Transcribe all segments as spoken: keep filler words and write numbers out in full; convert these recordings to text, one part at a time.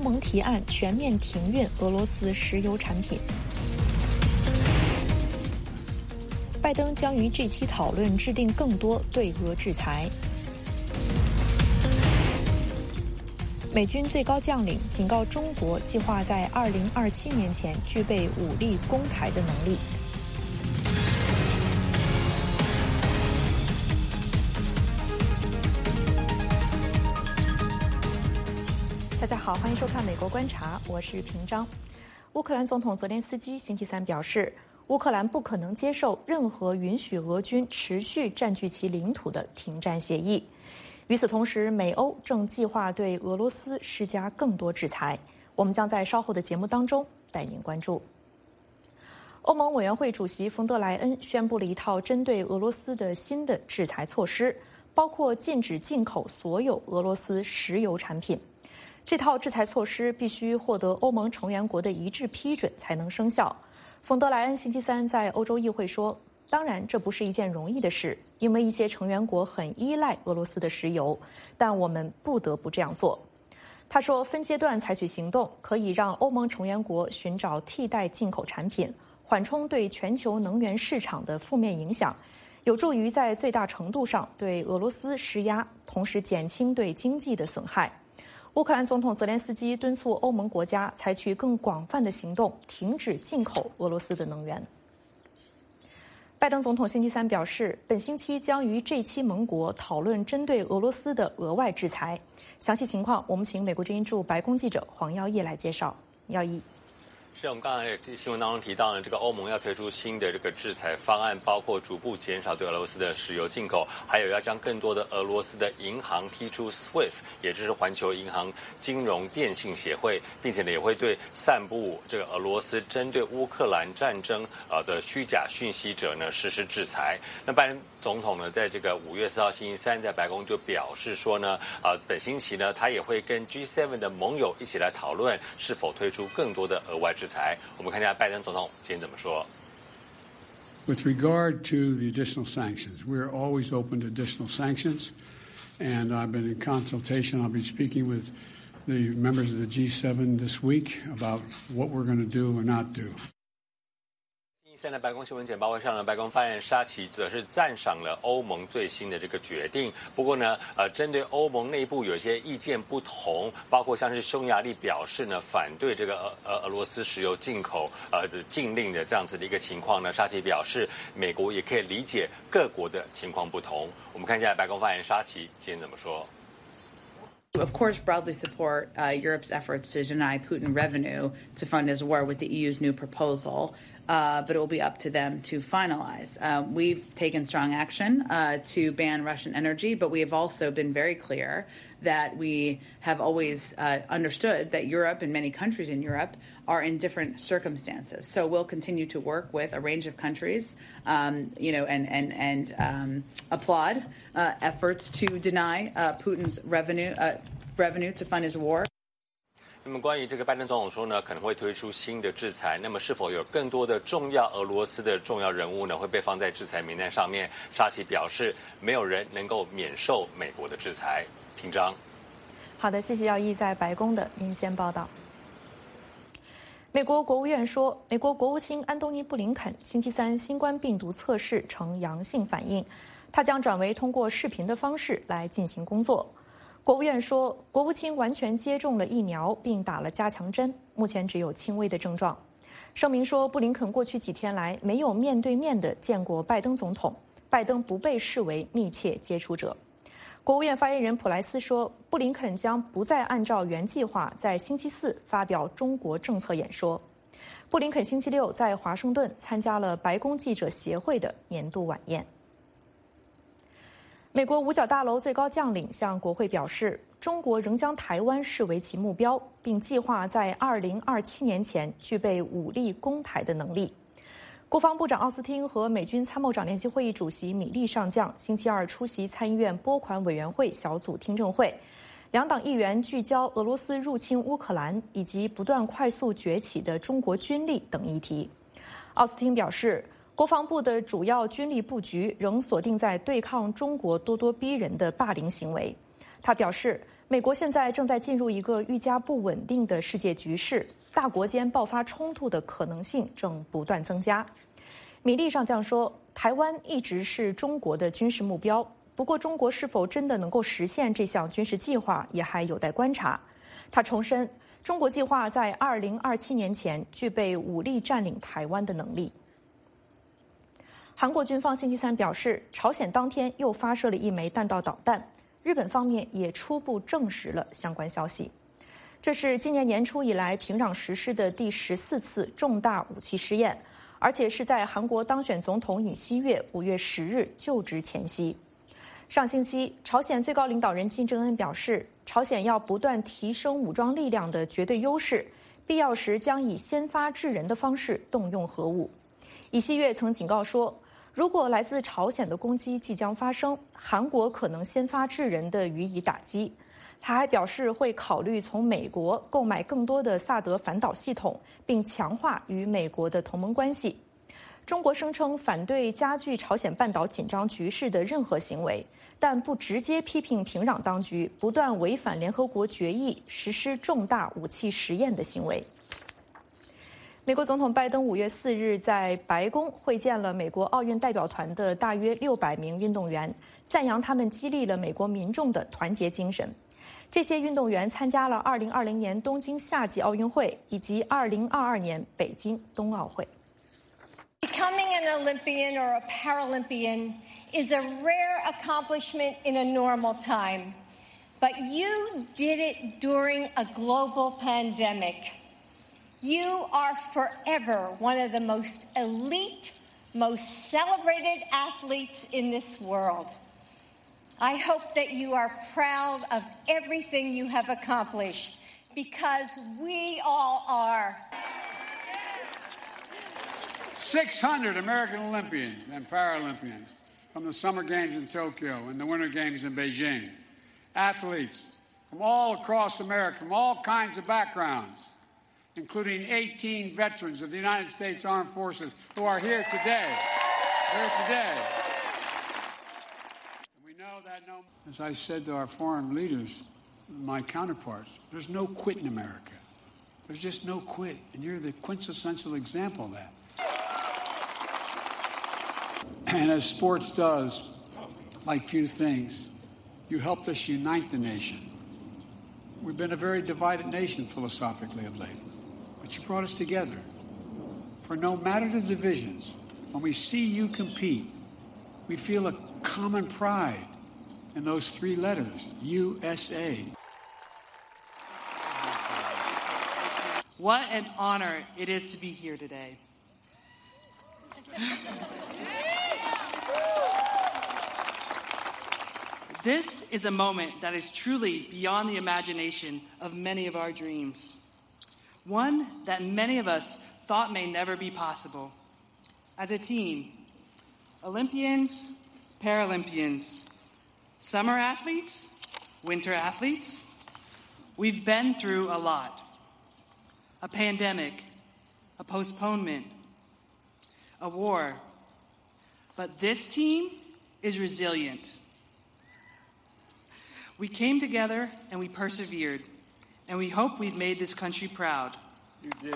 盟提案全面停运俄罗斯石油产品。拜登将于这期讨论制定更多对俄制裁。美军最高将领警告中国，计划在二零二七年前具备武力攻台的能力。大家好，欢迎收看《美国观察》，我是平章。乌克兰总统泽连斯基星期三表示，乌克兰不可能接受任何允许俄军持续占据其领土的停战协议。与此同时，美欧正计划对俄罗斯施加更多制裁。我们将在稍后的节目当中带您关注。欧盟委员会主席冯德莱恩宣布了一套针对俄罗斯的新的制裁措施，包括禁止进口所有俄罗斯石油产品。这套制裁措施必须获得欧盟成员国的一致批准才能生效。冯德莱恩星期三在欧洲议会说，当然这不是一件容易的事，因为一些成员国很依赖俄罗斯的石油，但我们不得不这样做。他说，分阶段采取行动可以让欧盟成员国寻找替代进口产品，缓冲对全球能源市场的负面影响，有助于在最大程度上对俄罗斯施压，同时减轻对经济的损害。乌克兰总统泽连斯基敦促欧盟国家采取更广泛的行动，停止进口俄罗斯的能源。拜登总统星期三表示，本星期将与这期盟国讨论针对俄罗斯的额外制裁。详细情况，我们请美国之音驻白宫记者黄耀义来介绍。耀义。 是我们刚才新闻当中提到呢，这个欧盟要推出新的这个制裁方案，包括逐步减少对俄罗斯的石油进口，还有要将更多的俄罗斯的银行踢出 SWIFT， 也就是环球银行金融电信协会，并且呢也会对散布这个俄罗斯针对乌克兰战争呃的虚假讯息者呢实施制裁。那拜登总统呢在这个五月四号星期三在白宫就表示说呢，呃本星期呢他也会跟 G 七 的盟友一起来讨论是否推出更多的额外制裁。我们看一下拜登总统今天怎么说。 With regard to the additional sanctions, we're always open to additional sanctions, and I've been in consultation. I'll be speaking with the members of the G 七 this week about what we're going to do or not do. 现在白宫新闻简报会上呢，白宫发言人沙奇则是赞赏了欧盟最新的这个决定。不过呢，呃，针对欧盟内部有些意见不同，包括像是匈牙利表示呢反对这个俄俄俄罗斯石油进口呃的禁令的这样子的一个情况呢，沙奇表示美国也可以理解各国的情况不同。我们看一下白宫发言人沙奇今天怎么说。 Of course, broadly support uh, Europe's efforts to deny Putin revenue to fund his war with the E U's new proposal, uh, but it will be up to them to finalize. Uh, we've taken strong action uh, to ban Russian energy, but we have also been very clear that we have always uh, understood that Europe and many countries in Europe are in different circumstances. So we'll continue to work with a range of countries, um, you know, and and and um, applaud uh, efforts to deny uh, Putin's revenue uh, revenue to fund his war. 那么关于这个拜登总统说呢，可能会推出新的制裁，那么是否有更多的重要俄罗斯的重要人物呢会被放在制裁名单上面？沙奇表示，没有人能够免受美国的制裁。平章。 好的，谢谢耀义在白宫的连线报道。美国国务院说，美国国务卿安东尼·布林肯星期三新冠病毒测试呈阳性反应，他将转为通过视频的方式来进行工作。国务院说，国务卿完全接种了疫苗并打了加强针，目前只有轻微的症状。声明说，布林肯过去几天来没有面对面地见过拜登总统，拜登不被视为密切接触者。国务院发言人普莱斯说，布林肯将不再按照原计划在星期四发表中国政策演说。布林肯星期六在华盛顿参加了白宫记者协会的年度晚宴。美国五角大楼最高将领向国会表示，中国仍将台湾视为其目标，并计划在二零二七年前具备武力攻台的能力。国防部长奥斯汀和美军参谋长联席会议主席米利上将星期二出席参议院拨款委员会小组听证会，两党议员聚焦俄罗斯入侵乌克兰以及不断快速崛起的中国军力等议题。奥斯汀表示，国防部的主要军力布局仍锁定在对抗中国咄咄逼人的霸凌行为。他表示， 美国现在正在进入一个愈加不稳定的世界局势，大国间爆发冲突的可能性正不断增加。米利上将说，台湾一直是中国的军事目标，不过中国是否真的能够实现这项军事计划也还有待观察。他重申，中国计划在二零二七年前具备武力占领台湾的能力。韩国军方星期三表示，朝鲜当天又发射了一枚弹道导弹，日本方面也初步证实了相关消息。这是今年年初以来平壤实施的第十四次重大武器试验，而且是在韩国当选总统尹锡悦五月十日就职前夕。上星期，朝鲜最高领导人金正恩表示，朝鲜要不断提升武装力量的绝对优势，必要时将以先发制人的方式动用核武。尹锡悦曾警告说，如果来自朝鲜的攻击即将发生，韩国可能先发制人地予以打击。他还表示会考虑从美国购买更多的萨德反导系统，并强化与美国的同盟关系。中国声称反对加剧朝鲜半岛紧张局势的任何行为，但不直接批评平壤当局不断违反联合国决议，实施重大武器实验的行为。美国总统拜登五月四日在白宫会见了美国奥运代表团的大约六百名运动员，赞扬他们激励了美国民众的团结精神。这些运动员参加了二零二零年东京夏季奥运会以及二零二二年北京冬奥会。 Becoming an Olympian or a Paralympian is a rare accomplishment in a normal time, but you did it during a global pandemic. You are forever one of the most elite, most celebrated athletes in this world. I hope that you are proud of everything you have accomplished, because we all are. six hundred American Olympians and Paralympians from the Summer Games in Tokyo and the Winter Games in Beijing. Athletes from all across America, from all kinds of backgrounds, including eighteen veterans of the United States Armed Forces who are here today. Here today. And we know that no, as I said to our foreign leaders, my counterparts, there's no quit in America. There's just no quit, and you're the quintessential example of that. And as sports does, like few things, you helped us unite the nation. We've been a very divided nation philosophically of late, but you brought us together. For no matter the divisions, when we see you compete, we feel a common pride in those three letters, U S A. What an honor it is to be here today. This is a moment that is truly beyond the imagination of many of our dreams. One that many of us thought may never be possible. As a team, Olympians, Paralympians, summer athletes, winter athletes, we've been through a lot. A pandemic, a postponement, a war. But this team is resilient. We came together and we persevered, and we hope we've made this country proud. You did.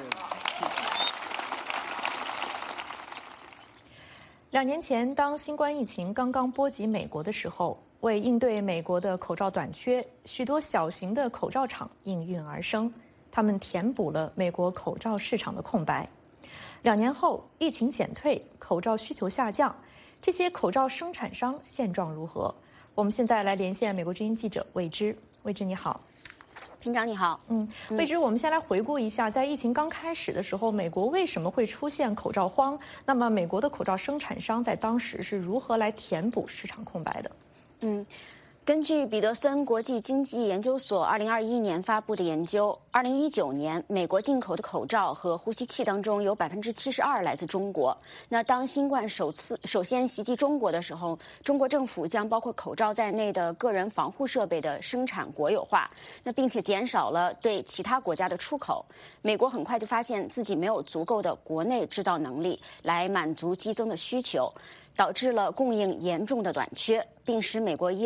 两年前，当新冠疫情刚刚波及美国的时候，为应对美国的口罩短缺，许多小型的口罩厂应运而生，他们填补了美国口罩市场的空白。两年后，疫情减退，口罩需求下降，这些口罩生产商现状如何？我们现在来连线美国之音记者魏之。魏之你好。 平长你好。 嗯，魏之，我们先来回顾一下，在疫情刚开始的时候，美国为什么会出现口罩荒？那么，美国的口罩生产商在当时是如何来填补市场空白的？ 嗯。根据彼得森国际经济研究所二零二一年发布的研究，二零一九年美国进口的口罩和呼吸器当中有百分之七十二来自中国。那当新冠首次首先袭击中国的时候，中国政府将包括口罩在内的个人防护设备的生产国有化，那并且减少了对其他国家的出口。美国很快就发现自己没有足够的国内制造能力来满足激增的需求，导致了供应严重的短缺，并使美国医疗保健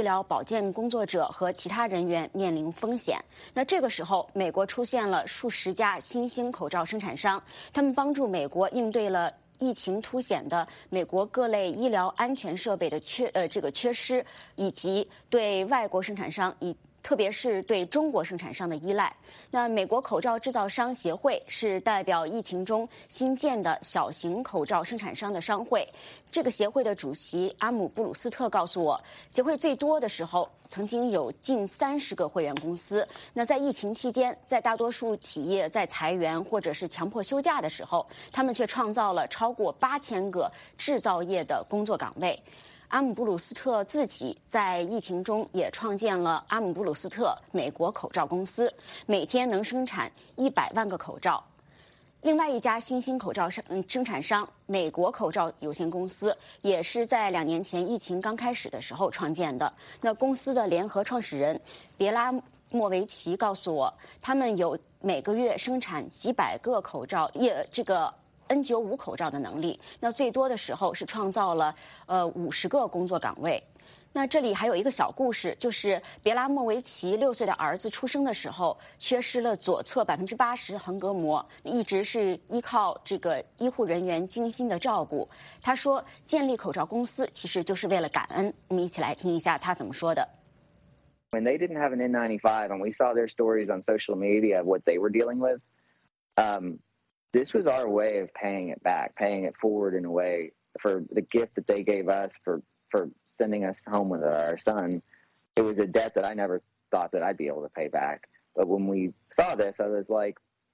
健工作者和其他人员面临风险。那这个时候，美国出现了数十家新兴口罩生产商，他们帮助美国应对了疫情凸显的美国各类医疗安全设备的缺呃这个缺失，以及对外国生产商以特别是对中国生产商的依赖。那美国口罩制造商协会是代表疫情中新建的小型口罩生产商的商会。这个协会的主席阿姆布鲁斯特告诉我，协会最多的时候曾经有近三十个会员公司。那在疫情期间，在大多数企业在裁员或者是强迫休假的时候，他们却创造了超过八千个制造业的工作岗位。阿姆布鲁斯特自己在疫情中也创建了阿姆布鲁斯特美国口罩公司，每天能生产一百万个口罩。另外一家新兴口罩生生产商美国口罩有限公司也是在两年前疫情刚开始的时候创建的。那公司的联合创始人别拉莫维奇告诉我，他们有每个月生产几百个口罩，也这个N 九十五 口罩的能力，那最多的时候是创造了呃五十个工作岗位。那这里还有一个小故事，就是别拉莫维奇六岁的儿子出生的时候，缺失了左侧百分之八十横膈膜，一直是依靠这个医护人员精心的照顾。他说，建立口罩公司其实就是为了感恩。我们一起来听一下他怎么说的。 When they didn't have an N ninety-five and we saw their stories on social media of what they were dealing with, um,This was our way of paying it back, paying it forward in a way for the gift that they gave us for, for sending us home with our son. It was a debt that I never thought that I'd be able to pay back. But when we saw this, I was like,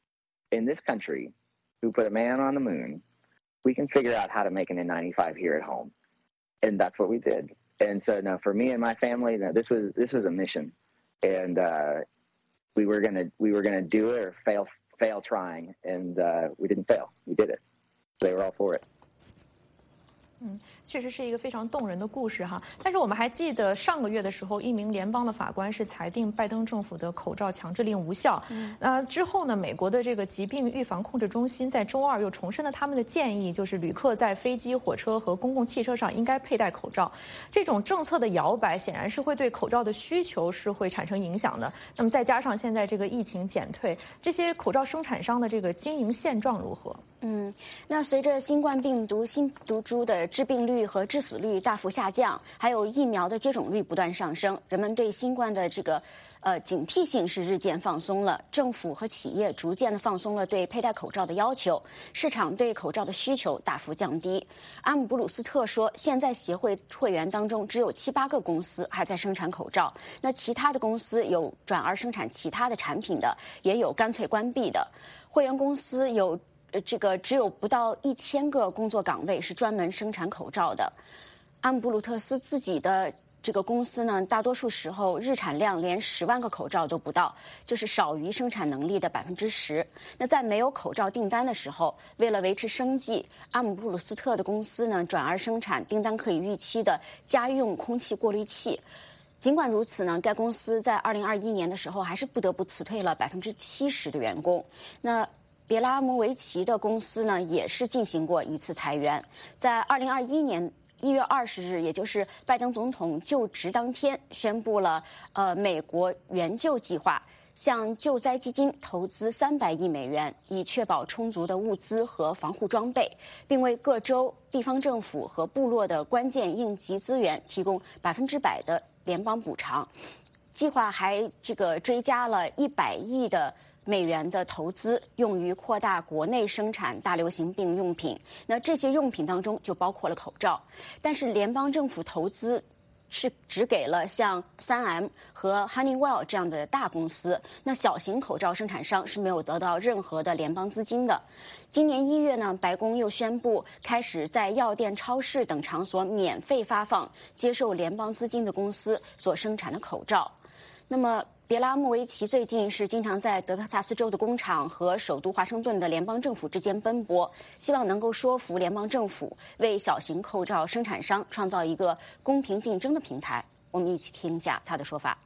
in this country, who put a man on the moon, we can figure out how to make an N ninety-five here at home. And that's what we did. And so now for me and my family, now this was this was a mission. And uh, we were gonna we were gonna do it or fail fail trying, and uh, we didn't fail. We did it. They were all for it. 嗯，确实是一个非常动人的故事哈。但是我们还记得上个月的时候，一名联邦的法官是裁定拜登政府的口罩强制令无效。嗯，呃，之后呢，美国的这个疾病预防控制中心在周二又重申了他们的建议，就是旅客在飞机、火车和公共汽车上应该佩戴口罩。这种政策的摇摆，显然是会对口罩的需求是会产生影响的。那么再加上现在这个疫情减退，这些口罩生产商的这个经营现状如何？ 嗯，那随着新冠病毒新毒株的致病率和致死率大幅下降，还有疫苗的接种率不断上升，人们对新冠的这个呃警惕性是日渐放松了。政府和企业逐渐的放松了对佩戴口罩的要求，市场对口罩的需求大幅降低。阿姆布鲁斯特说，现在协会会员当中只有七八个公司还在生产口罩，那其他的公司有转而生产其他的产品的，也有干脆关闭的。会员公司有。这个只有不到一千个工作岗位是专门生产口罩的。阿姆布鲁特斯自己的这个公司呢，大多数时候日产量连十万个口罩都不到，就是少于生产能力的百分之十。那在没有口罩订单的时候，为了维持生计，阿姆布鲁斯特的公司呢转而生产订单可以预期的家用空气过滤器。尽管如此呢，该公司在二零二一年的时候还是不得不辞退了百分之七十的员工。那别拉莫维奇的公司呢，也是进行过一次裁员。在二零二一年一月二十日，也就是拜登总统就职当天，宣布了呃美国援救计划，向救灾基金投资三百亿美元，以确保充足的物资和防护装备，并为各州、地方政府和部落的关键应急资源提供百分之百的联邦补偿。计划还这个追加了一百亿的美元的投资，用于扩大国内生产大流行病用品。那这些用品当中就包括了口罩，但是联邦政府投资是只给了像三 M 和 Honeywell 这样的大公司，那小型口罩生产商是没有得到任何的联邦资金的。今年一月呢，白宫又宣布开始在药店、超市等场所免费发放接受联邦资金的公司所生产的口罩。那么别拉莫维奇最近是经常在德克萨斯州的工厂和首都华盛顿的联邦政府之间奔波，希望能够说服联邦政府为小型口罩生产商创造一个公平竞争的平台。我们一起听一下他的说法。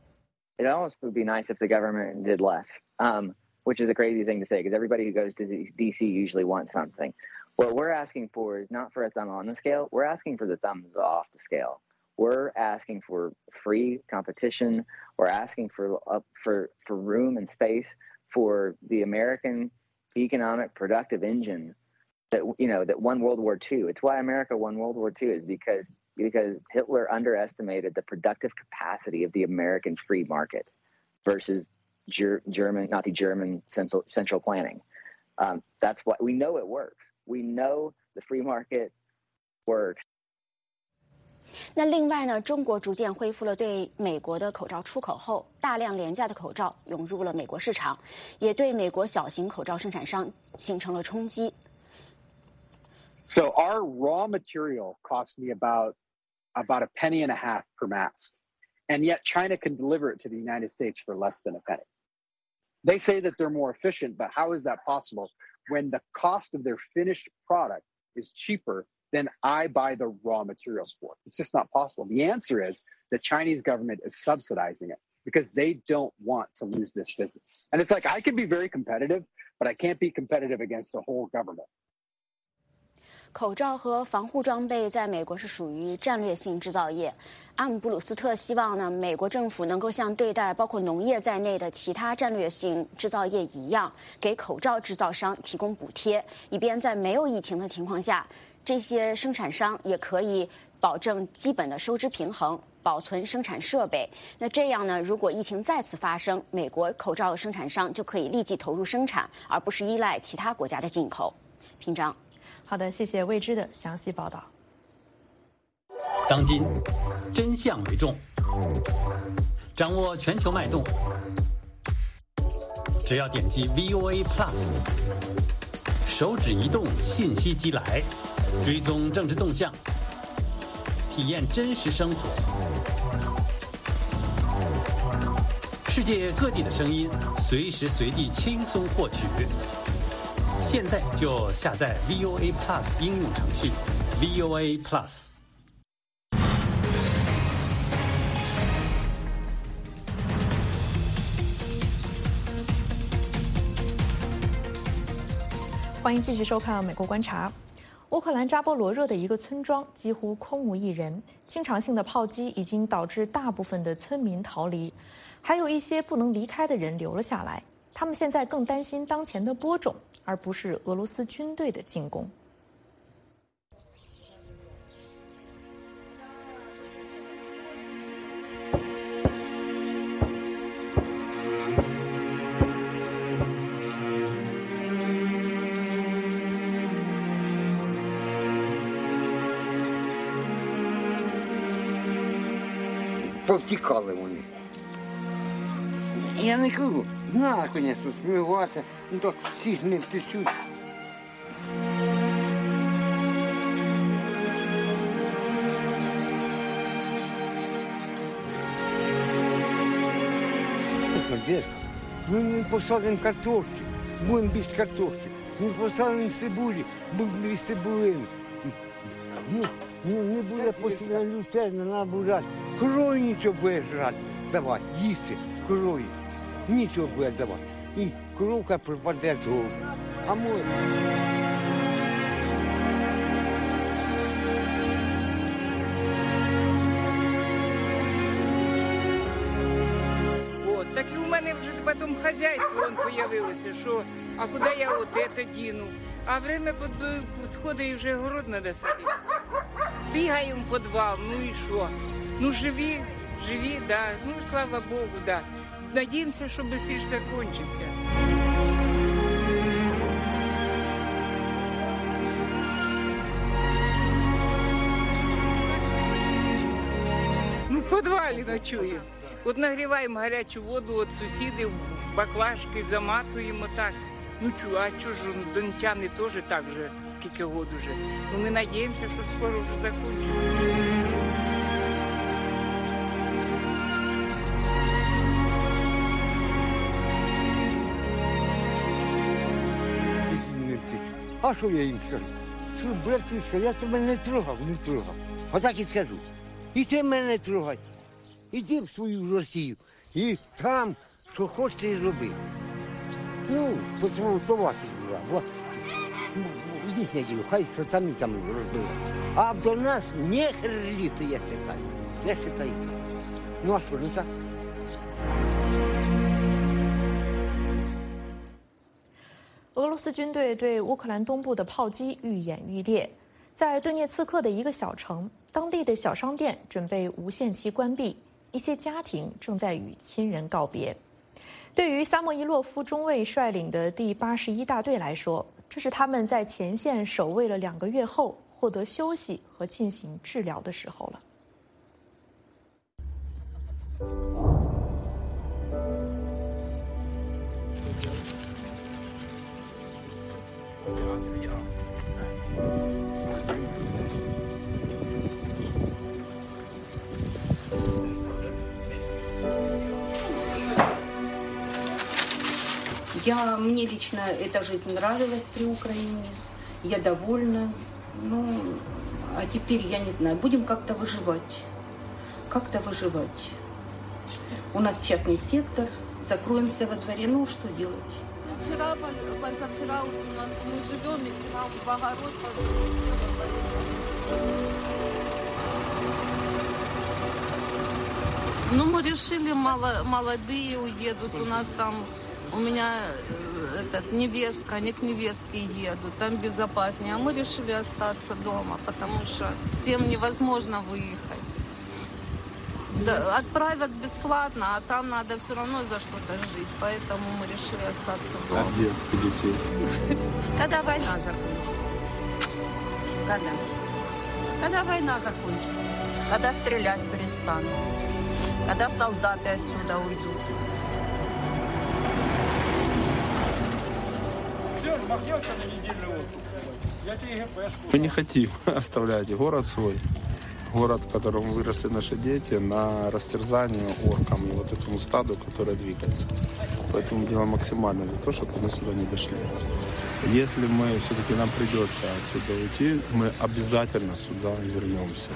It almost would be nice if the government did less, um, which is a crazy thing to say because everybody who goes to D C usually wants something. What we're asking for is not for a thumb on the scale. We're asking for the thumbs off the scale. we're asking for free competition. We're asking for uh, for for room and space for the American economic productive engine that you know that won World War Two. It's why America won World War Two is because because Hitler underestimated the productive capacity of the American free market versus ger- German Nazi German central central planning. Um, that's why we know it works. We know the free market works. 那另外呢，中国逐渐恢复了对美国的口罩出口后，大量廉价的口罩涌入了美国市场，也对美国小型口罩生产商形成了冲击。 So our raw material cost me about about a penny and a half per mask, and yet China can deliver it to the United States for less than a penny. They say that they're more efficient, but how is that possible when the cost of their finished product is cheaper than I buy the raw materials for? It's just not possible. The answer is the Chinese government is subsidizing it because they don't want to lose this business. And it's like, I can be very competitive, but I can't be competitive against the whole government. 口罩和防护装备在美国是属于战略性制造业。阿姆布鲁斯特希望呢，美国政府能够像对待包括农业在内的其他战略性制造业一样，给口罩制造商提供补贴，以便在没有疫情的情况下，这些生产商也可以保证基本的收支平衡，保存生产设备。那这样呢，如果疫情再次发生，美国口罩生产商就可以立即投入生产，而不是依赖其他国家的进口。平章。 好的，谢谢未知的详细报道。 当今真相为重，掌握全球脉动，只要点击 V O A Plus， 手指移动，信息即来，追踪政治动向，体验真实生活，世界各地的声音，随时随地轻松获取。现在就下载 V O A Plus 应用程序 V O A Plus。 欢迎继续收看《美国观察》。乌克兰扎波罗热的一个村庄几乎空无一人，经常性的炮击已经导致大部分的村民逃离，还有一些不能离开的人留了下来。他们现在更担心当前的播种，而不是俄罗斯军队的进攻。 Повтікали вони. Я не кажу, на, звісно, сміюватися, ну то всі ж не втечуть. Ну не посадимо картошки, будемо без картошки. Не посадимо цибулі, будемо без цибулини. Ну, ну, не буде постійно людей, не треба бужати. Крові нічого буде жрати, давати, їсти, крові. Нічого буде давати. І коровка пропаде з голоду. А може. От, так і у мене вже потім хазяйство он появилося, що, а куди я от це діну? А время підходить і вже город треба садити. Бігаємо в підвал, ну і що? Ну живі, живі, да, ну слава Богу, да. Надіємося, що швидше закінчиться. Ну, в підвалі ночуємо. От нагріваємо гарячу воду від сусідів, баклажки заматуємо так. Ну чу, а чого ж дончани теж так же, скільки год уже. Ну ми надіємося, що скоро вже закінчиться. А що я їм скажу? Що, братишка, я тебе не трогав, не трогав. Отак і скажу. І ти мене не трогай. Іди в свою Росію. І там, що хочете, і роби. Ну, по своєму товаришу. Ідіть, я ділю, хай що там і там розбили. А до нас не херліти, я чекаю. Lascia ita. Nu ascolta. 俄罗斯军队对乌克兰东部的炮击愈演愈烈，在顿涅茨克的一个小城，当地的小商店准备无限期关闭，一些家庭正在与亲人告别。对于萨莫伊洛夫中尉率领的第八十一大队来说，这是他们在前线守卫了两个月后获得休息和进行治疗的时候了。 Я, мне лично эта жизнь нравилась при Украине, я довольна, ну, а теперь, я не знаю, будем как-то выживать, как-то выживать. У нас частный сектор, закроемся во дворе, ну, что делать? Вчера, позавчера у нас мы живем, и к нам в огород. Ну, мы решили, мало, молодые уедут, у нас там, у меня этот, невестка, они к невестке едут, там безопаснее, а мы решили остаться дома, потому что всем невозможно выехать. Да, отправят бесплатно, а там надо все равно за что-то жить, поэтому мы решили остаться дома. А где у детей? Когда война закончится? Когда? Когда война закончится? Когда стрелять перестанут? Когда солдаты отсюда уйдут? Все, махнемся на недельный отпуск. Я тебе ГПшку. Мы не хотим оставлять город свой. Город, в котором выросли наши дети, на растерзание оркам и вот этому стаду, которое двигается. Поэтому делаем максимально для того, чтобы мы сюда не дошли. Если мы все-таки нам придется отсюда уйти, мы обязательно сюда вернемся.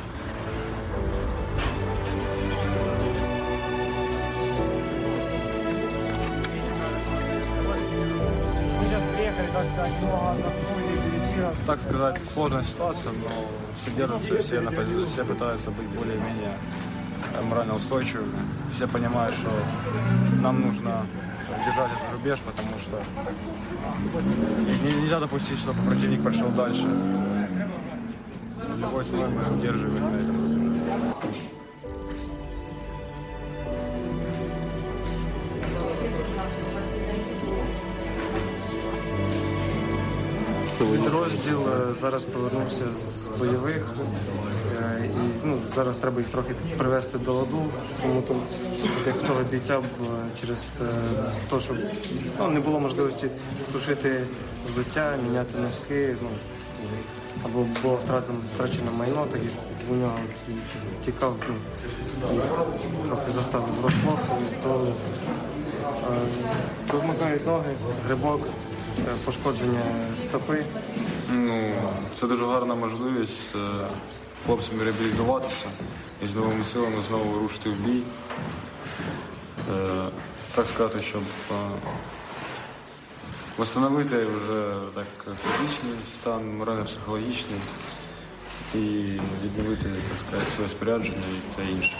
Так сказать, сложная ситуация, но все держатся, все, на позиции, все пытаются быть более-менее морально устойчивыми. Все понимают, что нам нужно держать этот рубеж, потому что нельзя допустить, чтобы противник пошел дальше. Любой ценой мы удерживаем на этом рубеже. Підрозділ зараз повернувся з бойових, і ну, зараз треба їх трохи привести до ладу, тому то, як того бійця через те, щоб ну, не було можливості сушити взуття, міняти носки, ну, або було втрачено майно, так і у нього тікав, ну, і трохи заставив врасплох, то вимагають ноги, грибок, пошкодження стопи. Ну, це дуже гарна можливість хлопцям реабілітуватися і з новими силами знову рушити в бій. Так сказати, щоб встановити вже так фізичний стан, морально-психологічний і відновити, так сказати, своє спорядження та інше.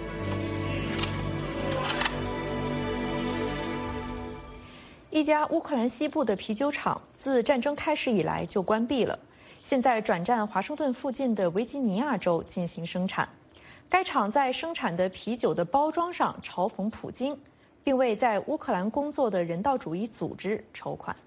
一家乌克兰西部的啤酒厂自战争开始以来就关闭了，现在转战华盛顿附近的维吉尼亚州进行生产。该厂在生产的啤酒的包装上嘲讽普京，并为在乌克兰工作的人道主义组织筹款。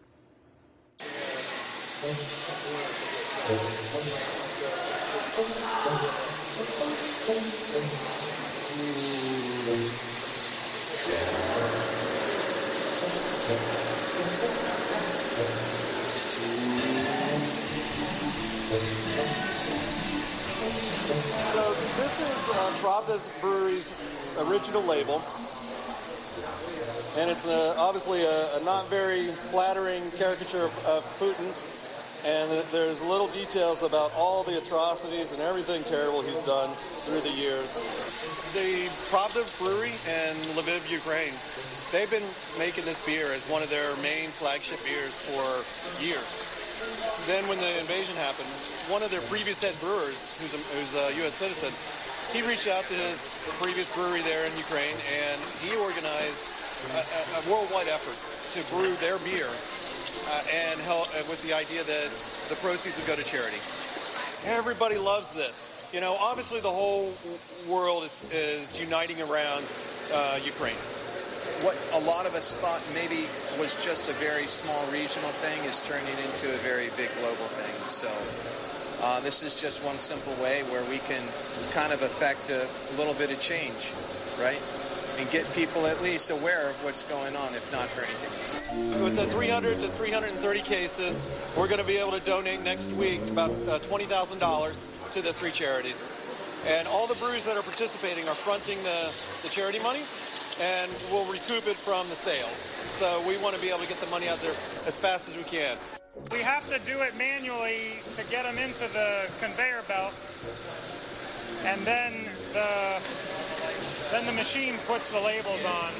So this is uh, Pravda Brewery's original label, and it's a, obviously a, a not very flattering caricature of, of Putin, and there's little details about all the atrocities and everything terrible he's done through the years. The Pravda Brewery in Lviv, Ukraine, they've been making this beer as one of their main flagship beers for years. Then when the invasion happened, one of their previous head brewers, who's a, who's a U S citizen, he reached out to his previous brewery there in Ukraine, and he organized a, a worldwide effort to brew their beer uh, and help uh, with the idea that the proceeds would go to charity. Everybody loves this. You know, obviously the whole world is, is uniting around uh, Ukraine. What a lot of us thought maybe was just a very small regional thing is turning into a very big global thing. So uh, this is just one simple way where we can kind of affect a little bit of change, right? And get people at least aware of what's going on, if not for anything. With the three hundred to three hundred thirty cases, we're going to be able to donate next week about uh, twenty thousand dollars to the three charities. And all the breweries that are participating are fronting the, the charity money, and we'll recoup it from the sales. So we want to be able to get the money out there as fast as we can. We have to do it manually to get them into the conveyor belt, and then the then the machine puts the labels on.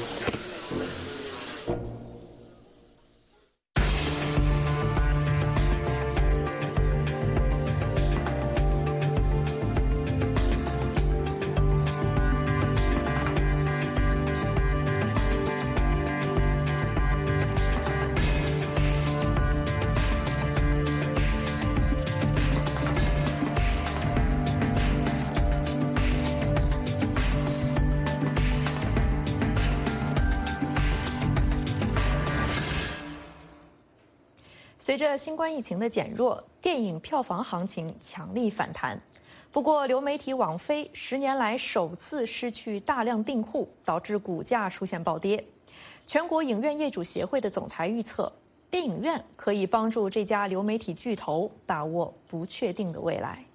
随着新冠疫情的减弱，电影票房行情强力反弹。不过，流媒体网飞十年来首次失去大量订户，导致股价出现暴跌。全国影院业主协会的总裁预测，电影院可以帮助这家流媒体巨头把握不确定的未来。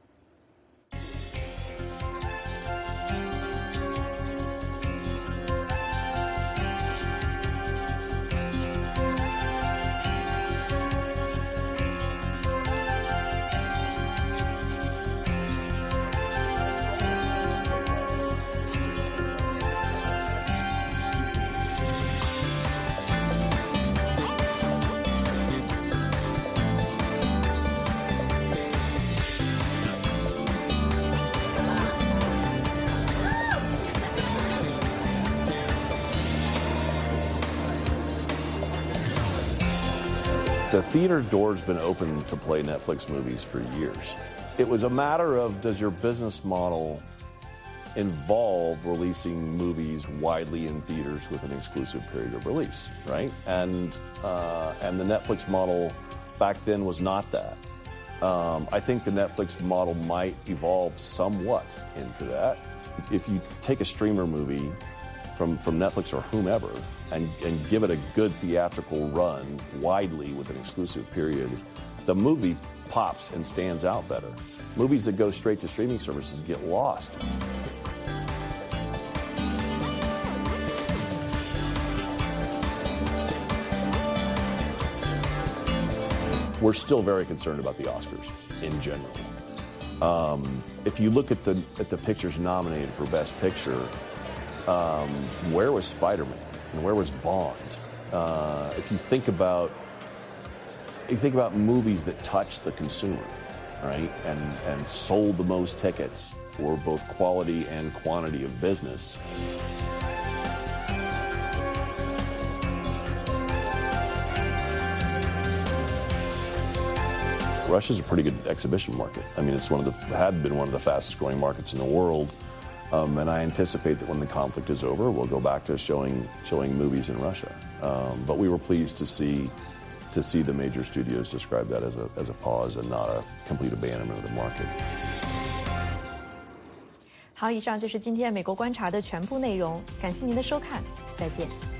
The theater door's been open to play Netflix movies for years. It was a matter of, does your business model involve releasing movies widely in theaters with an exclusive period of release, right? And uh, and the Netflix model back then was not that. Um, I think the Netflix model might evolve somewhat into that. If you take a streamer movie from, from Netflix or whomever and, and give it a good theatrical run widely with an exclusive period, the movie pops and stands out better. Movies that go straight to streaming services get lost. We're still very concerned about the Oscars in general. Um, if you look at the at the pictures nominated for Best Picture, um, where was Spider-Man and where was Bond? Uh, if you think about if you think about movies that touch the consumer, right, and and sold the most tickets for both quality and quantity of business. Russia's a pretty good exhibition market. I mean, it's one of the had been one of the fastest growing markets in the world, um, and I anticipate that when the conflict is over, we'll go back to showing showing movies in Russia. Um, but we were pleased to see to see the major studios describe that as a as a pause and not a complete abandonment of the market. 好，以上就是今天美国观察的全部内容，感谢您的收看，再见。